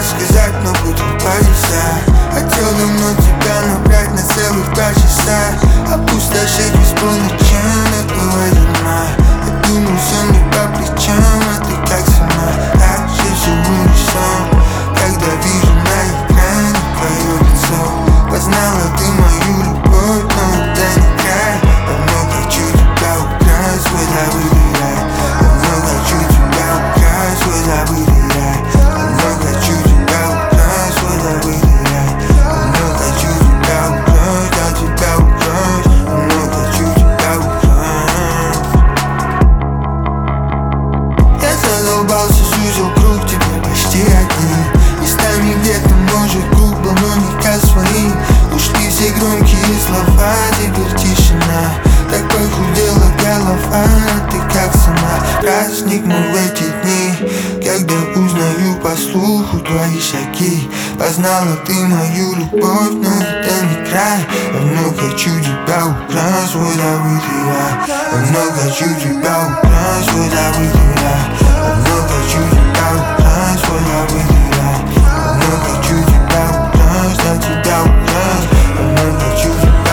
сказать, но буду повисать. Хотел давно тебя набрать на целых 2 часа. Опустошить без полночам, это война. Я думал, все мне по плечам, а ты как сама. Так же все в унисон, когда вижу на экране твое лицо. Познала ты мою любовь, но это не край. Давно хочу тебя украсть, свой забытый рай. Давно хочу тебя украсть, свой забытый рай. Давно хочу тебя украсть, свой забытый рай. Давно хочу тебя украсть, я тебя украсть. Давно хочу тебя украсть. Я задолбался, сузил круг, теперь почти один. Местами где-то может грубо, но не ко своим. Ушли все громкие слова, теперь тишина. Так похудела голова, ты как сама. Праздник в эти дни, когда узнаю по слуху твои шаги. Познала ты мою любовь, но это не край. Давно хочу тебя украсть, свой забытый рай. Давно хочу тебя украсть, свой забытый рай. Давно хочу тебя украсть, свой забытый рай. Давно хочу тебя украсть, я тебя украсть. Давно хочу тебя украсть.